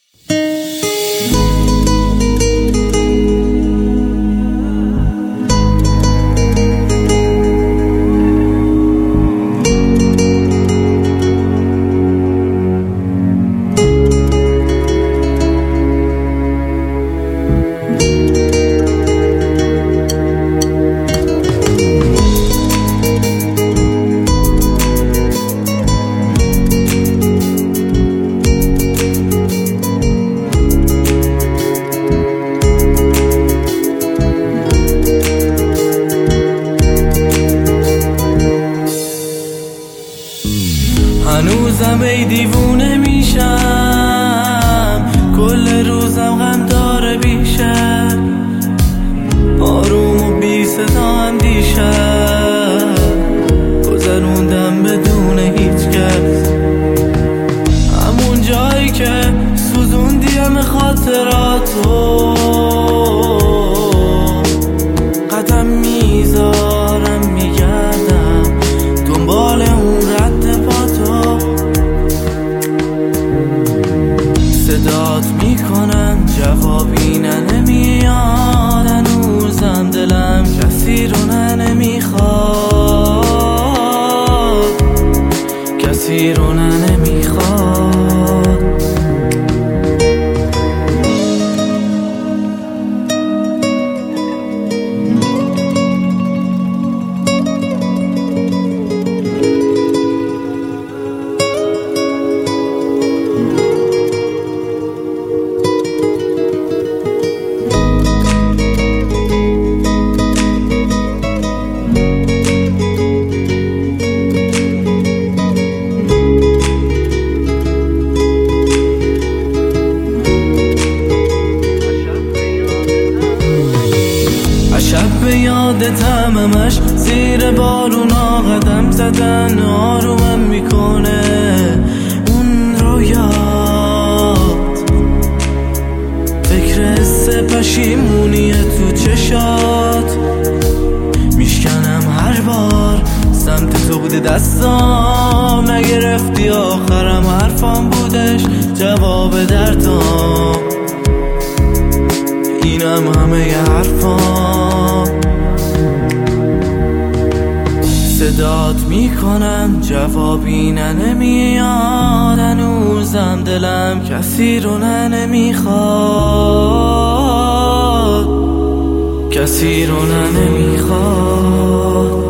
هنوزم ای دیوونه میشم، کل روزم غم داره بیشم، آروم و بی صدا هم دیشب گذروندم بدون هیچ کس. همون جایی که سوزوندیم خاطراتو قدم میذارم میگردم دنبال اون رد پاتو. صدات میکنم جوابی نمیاد، هنوزم دلم کسی رو نمیخواد، کسی رو نمیخواد. شب به یادتم همش زیر بارونا قدم زدن، آرومم میکنه اون رویات، فکر حس پشیمونیه تو چشات. میشکنم هر بار سمت تو بوده دستام، نگرفتی آخرم حرفام بودش جواب دردام. اینم همه حرفام، صدات میکنم جوابی نمیاد، هنوزم دلم کسی رو نمیخواد، کسی رو نمیخواد.